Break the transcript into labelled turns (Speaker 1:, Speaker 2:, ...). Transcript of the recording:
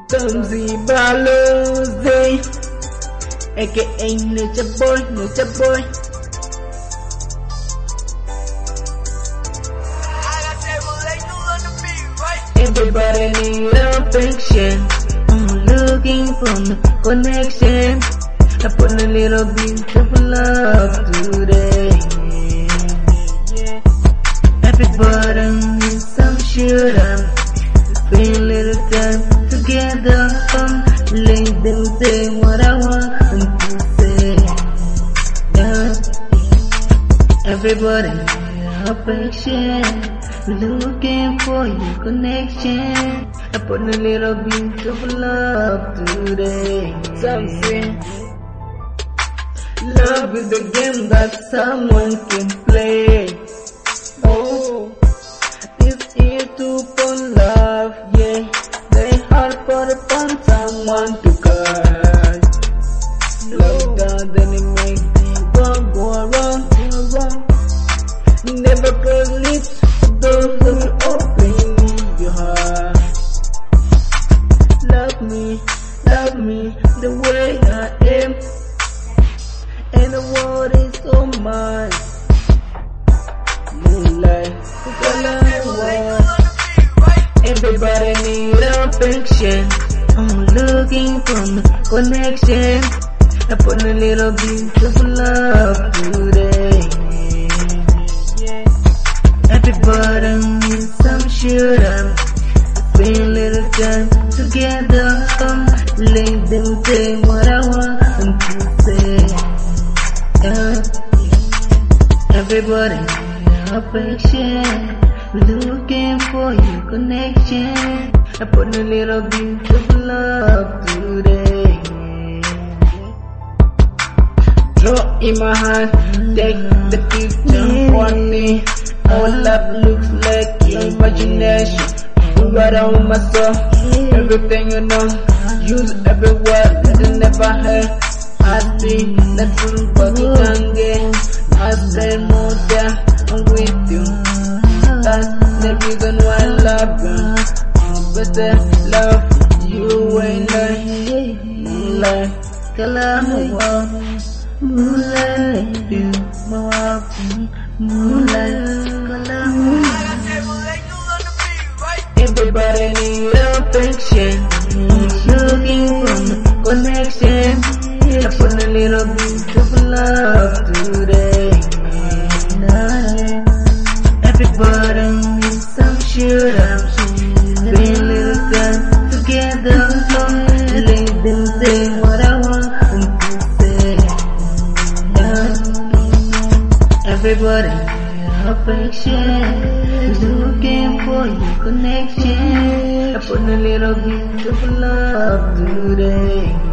Speaker 1: Tomzy Balozi, aka Nature Boy. Everybody need affection. I'm looking for the connection. I put a little bit of love today. Everybody needs some sugar. Spend a little time together. Let them say what I want them to say. Everybody need affection. Looking for your connection. I put a little bit of love today. Something. Love is the game that someone can play. Oh, it's here to find love, yeah. They hard for the fun, someone to catch. Love doesn't make people go around. Never close lips. Those who open your heart. Love me the way I am. And the world is so mine. Moonlight, the color I want. Everybody need affection. I'm looking for the connection. I put a little bit of love today. Everybody needs some sugar. Spend a little time together. Let them say what I want them to say. Everybody needs affection. Looking for your connection. I put a little bit of love today. Draw in my hand, take the picture for me. Our love looks like imagination. Right on my soul, everything you know, use every word that you never heard. I see the truth, but you can't get. I say more than I'm with you. That's the reason why I love you. But I love you ain't like Moonlight, moonlight, you, moonlight. Everybody need affection. Looking for the connection. I put a little bit of love today. Everybody needs some sugar. Spend a little time together. Let them say what I want them to say. Everybody affection. Looking for your connection. I put a little bit of love today.